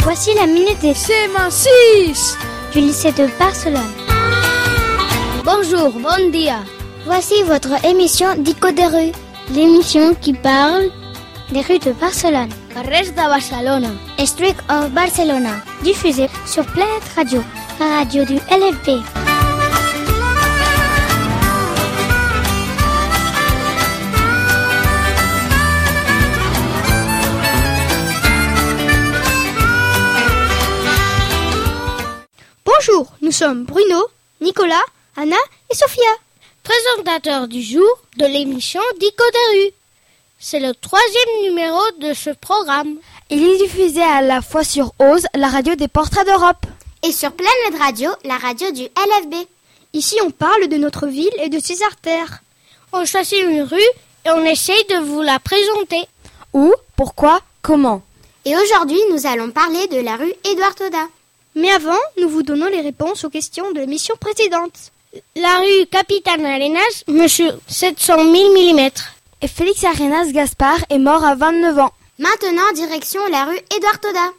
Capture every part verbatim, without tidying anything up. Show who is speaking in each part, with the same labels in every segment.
Speaker 1: Voici la minute des
Speaker 2: C M un six
Speaker 1: du lycée de Barcelone.
Speaker 3: Bonjour, bon dia.
Speaker 1: Voici votre émission Dico des rues, l'émission qui parle des rues de Barcelone.
Speaker 3: Carrers de Barcelona.
Speaker 1: Street of Barcelona, diffusée sur Planet Radio, la radio du L F B.
Speaker 2: Bonjour, nous sommes Bruno, Nicolas, Anna et Sophia,
Speaker 3: présentateurs du jour de l'émission Dico des rues. C'est le troisième numéro de ce programme.
Speaker 2: Il est diffusé à la fois sur Oz, la radio des portraits d'Europe,
Speaker 4: et sur Planet Radio, la radio du L F B.
Speaker 2: Ici, on parle de notre ville et de ses artères.
Speaker 3: On choisit une rue et on essaye de vous la présenter.
Speaker 2: Où, pourquoi, comment.
Speaker 4: Et aujourd'hui, nous allons parler de la rue Édouard Toda.
Speaker 2: Mais avant, nous vous donnons les réponses aux questions de l'émission précédente.
Speaker 3: La rue Capitán Arenas mesure sept cent mille millimètres.
Speaker 2: Et Félix Arenas Gaspard est mort à vingt-neuf ans.
Speaker 4: Maintenant, direction la rue Édouard Toda.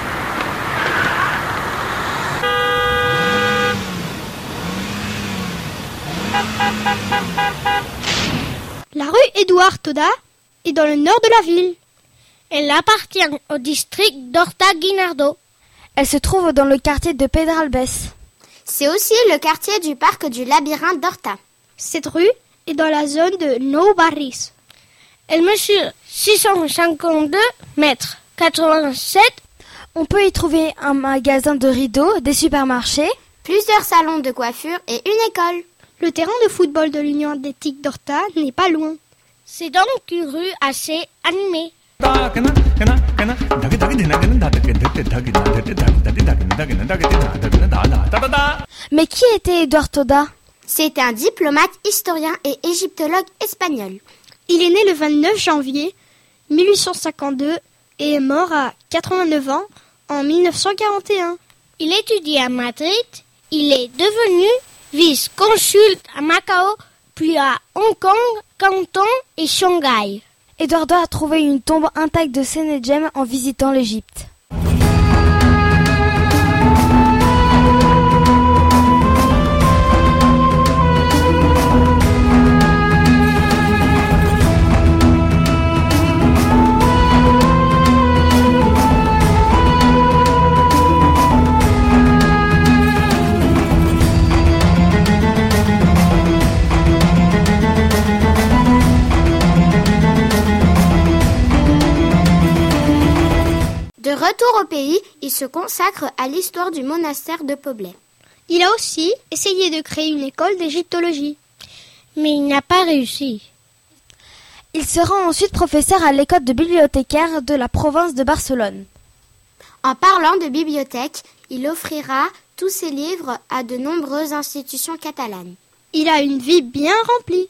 Speaker 2: La rue Édouard Toda est dans le nord de la ville.
Speaker 3: Elle appartient au district d'Horta-Guinardó.
Speaker 2: Elle se trouve dans le quartier de Pedralbes.
Speaker 4: C'est aussi le quartier du parc du labyrinthe d'Horta.
Speaker 2: Cette rue est dans la zone de Nou Barris.
Speaker 3: Elle mesure six cent cinquante-deux mètres quatre-vingt-sept.
Speaker 2: On peut y trouver un magasin de rideaux, des supermarchés,
Speaker 4: plusieurs salons de coiffure et une école.
Speaker 2: Le terrain de football de l'Union athlétique d'Horta n'est pas loin.
Speaker 3: C'est donc une rue assez animée.
Speaker 2: Mais qui était Édouard Toda ?
Speaker 4: C'est un diplomate, historien et égyptologue espagnol.
Speaker 2: Il est né le vingt-neuf janvier mille huit cent cinquante-deux et est mort à quatre-vingt-neuf ans en mille neuf cent quarante et un.
Speaker 3: Il étudie à Madrid. Il est devenu vice-consul à Macao, puis à Hong Kong, Canton et Shanghai.
Speaker 2: Eduardo a trouvé une tombe intacte de Senedjem en visitant l'Égypte.
Speaker 4: De retour au pays, il se consacre à l'histoire du monastère de Poblet.
Speaker 2: Il a aussi essayé de créer une école d'égyptologie.
Speaker 3: Mais il n'a pas réussi.
Speaker 2: Il sera ensuite professeur à l'école de bibliothécaire de la province de Barcelone.
Speaker 4: En parlant de bibliothèque, il offrira tous ses livres à de nombreuses institutions catalanes.
Speaker 2: Il a une vie bien remplie.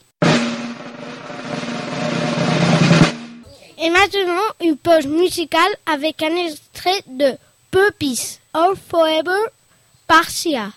Speaker 3: Et maintenant, une pause musicale avec un extrait de Puppies All Forever par Sia.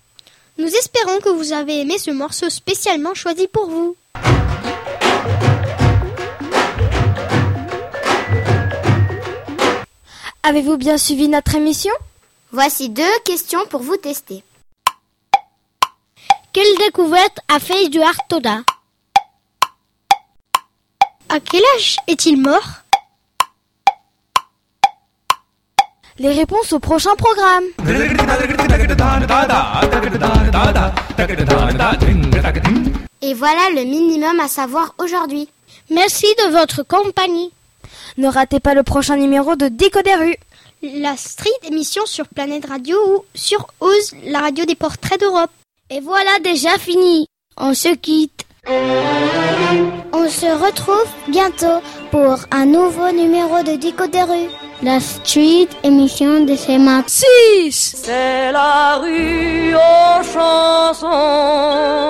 Speaker 2: Nous espérons que vous avez aimé ce morceau spécialement choisi pour vous.
Speaker 5: avez-vous bien suivi notre émission ?
Speaker 4: Voici deux questions pour vous tester.
Speaker 3: Quelle découverte a fait Édouard Toda ?
Speaker 2: À quel âge est-il mort ?
Speaker 5: Les réponses au prochain programme.
Speaker 4: Et voilà le minimum à savoir aujourd'hui.
Speaker 3: Merci de votre compagnie.
Speaker 5: Ne ratez pas le prochain numéro de Déco des rues.
Speaker 2: La street émission sur Planète Radio ou sur Ose, la radio des portraits d'Europe.
Speaker 3: Et voilà déjà fini. On se quitte.
Speaker 1: On se retrouve bientôt pour un nouveau numéro de Déco des rues. La street émission de ce matin.
Speaker 5: six.
Speaker 6: C'est la rue aux chansons.